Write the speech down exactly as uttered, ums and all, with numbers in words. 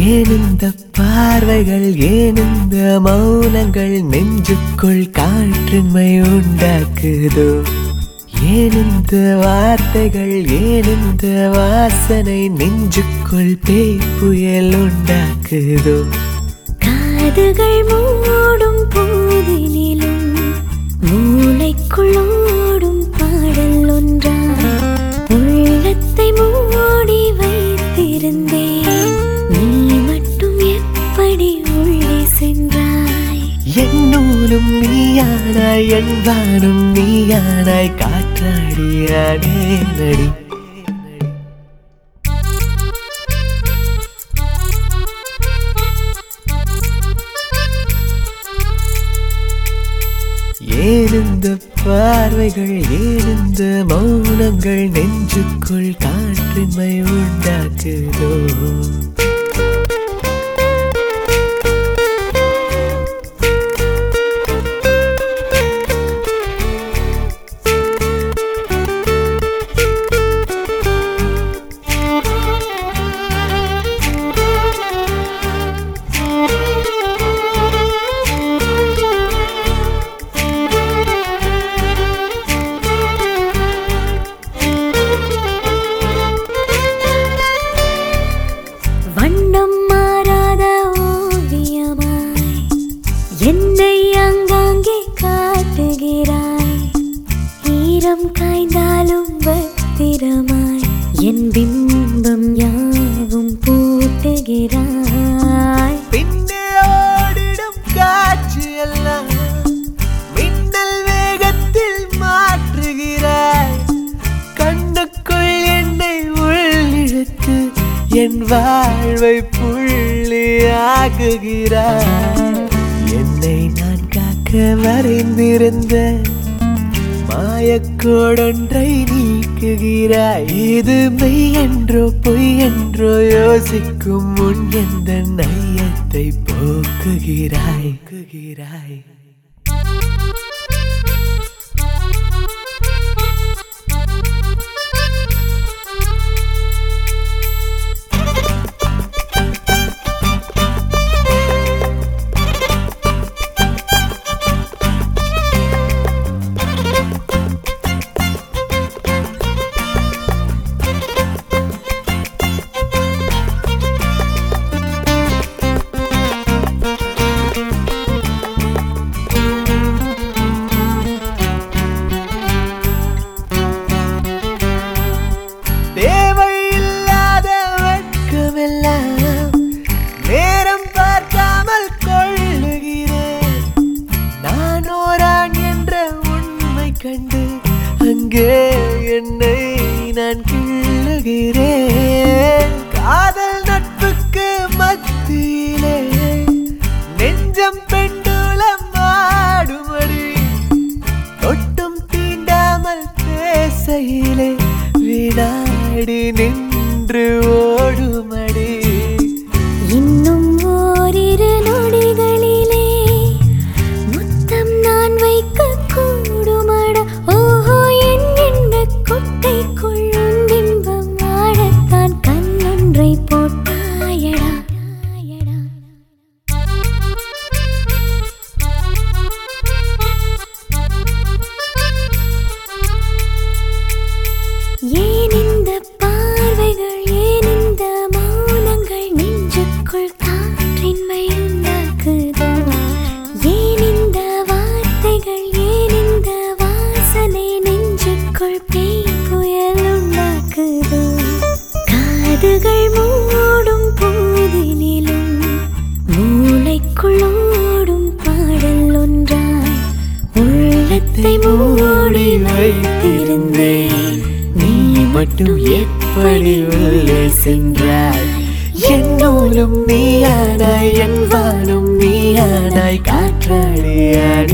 ஏன் இந்த பார்வைகள், ஏன் இந்த மௌனங்கள் நெஞ்சுக்குள் காற்றின்மை உண்டாக்குதோ? ஏன் இந்த வார்த்தைகள், ஏன் இந்த வாசனை நெஞ்சுக்குள் பேய் புயல் உண்டாக்குதோ? காதுகள் மூடும் போதினிலும் மூளைக்குள் ஓடும் பாடல் ஒன்றா உள்ளத்தை மூடி வைத்திருந்தேன். நீ மட்டும் எப்படி உள்ளே சென்றாய்? என்னூலும் நீயானாய், என் வானும் நீயானாய், காற்றாடியானே நடி. ஏன் இந்த பார்வைகள், ஏன் இந்த மௌனங்கள் நெஞ்சுக்குள் காற்றின்மை உண்டாக்குதோ? வண்ணம் மாறாத ஓவியமாய் என்னை அங்காங்கே காட்டுகிறாய். ஈரம் காய்ந்தாலும் பத்திரமாய் என் பிம்பம் யாவும் பூட்டுகிறாய். பின்னே ஓடிடும் காட்சி எல்லாம் மின்னல் வேகத்தில் மாற்றுகிறாய். கண்ணுக்குள் என்னை உள்ளிழுத்து என் வாழ்வை புள்ளியாக்குகிறாய். என்னை நான் காக்க வரைந்திருந்த மாயக்கோடொன்றை நீக்குகிறாய். இது மெய் என்றோ பொய் என்றோ யோசிக்கும் முன் எந்த நையத்தை போக்குகிறாய் குகிறாய். தேவையில்லாத வெட்கமெல்லாம் நேரம் பார்க்காமல் கொள்ளுகிறேன். நான் ஓரான் என்ற உண்மை கண்டு அங்கே என்னை நான் கிள்ளுகிறேன். காதல் நட்புக்கு மத்தியிலே நெஞ்சம் பெண்டுலம் ஆடுமடி. தொட்டும் தீண்டாமல் பேசையிலே வினாடி நின்று ஓடுமடி. இன்னும் ஓரிரு நொடிகளிலே முத்தம் நான் வைக்க கூடுமடா. ஓஹோ, என் எண்ண கொட்டைக்குள் பிம்பம் ஆடத்தான் கண்ணொன்றை போட்டாயடா. ஏன் இந்த பார்வைகள், ஏன் இந்த மௌனங்கள் நெஞ்சுக்குள் காற்றின்மை உண்டாக்குதோ? ஏன் இந்த வார்த்தைகள், ஏன் இந்த வாசனை நெஞ்சுக்குள் பேய் புயல் உண்டாக்குதோ? காதுகள் மூடும் போதினிலும் மூளைக்குள் ஓடும் பாடல் ஒன்றாய் உள்ளத்தை மூடி வைத்திருந்தேன். நீ மட்டும் எப்படி உள்ளே சென்றாய்? என்னூலும் நீயானாய், என் வானும் நீயானாய், காற்றாடியானே